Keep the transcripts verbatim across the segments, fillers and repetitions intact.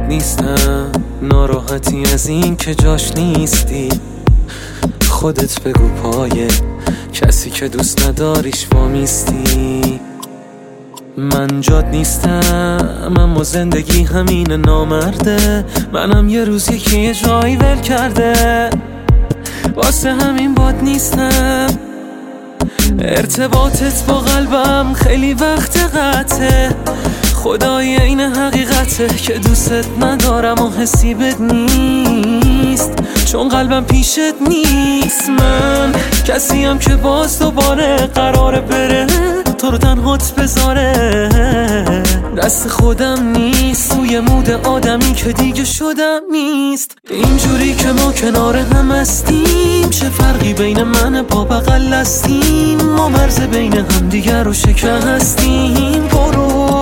نیستم، ناراحتی از این که جاش نیستی. خودت بگو پای کسی که دوست نداریش وامیستی. من جات نیستم اما زندگی همین نامرده. منم یه روز یکی یه جایی ول کرده، واسه همین باد نیستم. ارتباطت با قلبم خیلی وقت قطعه، خدای این حقیقته که دوستت ندارم و حسی بد نیست، چون قلبم پیشت نیست. من کسیم که باز دوباره قراره بره تو رو تنهات بذاره. دست خودم نیست، توی مود آدمی که دیگه شدم نیست. اینجوری که ما کنار هم هستیم، چه فرقی بین من با بغل هستیم؟ ما مرز بین هم دیگر رو شکستیم. برو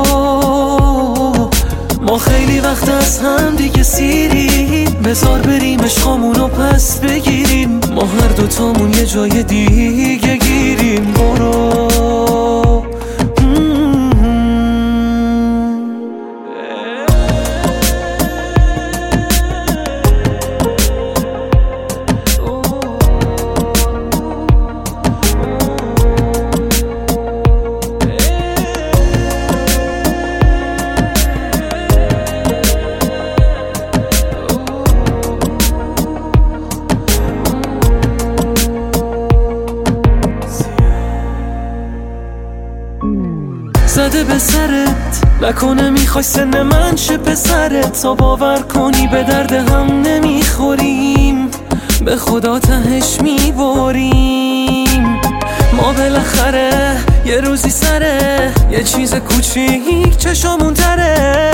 ما خیلی وقت از هم دیگه سیریم، بذار بریم عشقامونو پس بگیریم. ما هر دوتامون یه جای دیگه گیریم. برو زده به سرت نکنه میخوای سن من شه پسرت، تا باور کنی به درد هم نمیخوریم، به خدا تهش میبریم. ما بالاخره یه روزی سره یه چیز کوچیک چشامون تره،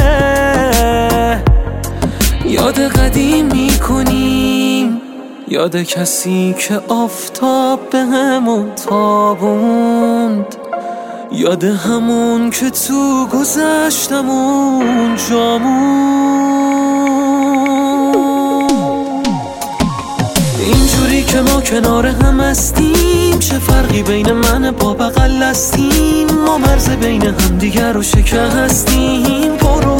یاد قدیم میکنیم، یاد کسی که آفتاب به همون تابوند، یاد همون که تو گذشتمون جامون. اینجوری که ما کنار هم هستیم، چه فرقی بین من با بغل هستیم؟ ما مرز بین هم دیگر رو شکستیم. برو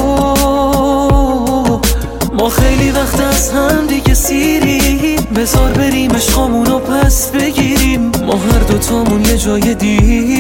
ما خیلی وقت از هم دیگه سیریم، بذار بریم عشقامونو پس بگیریم. ما هر دوتامون یه جای دیگه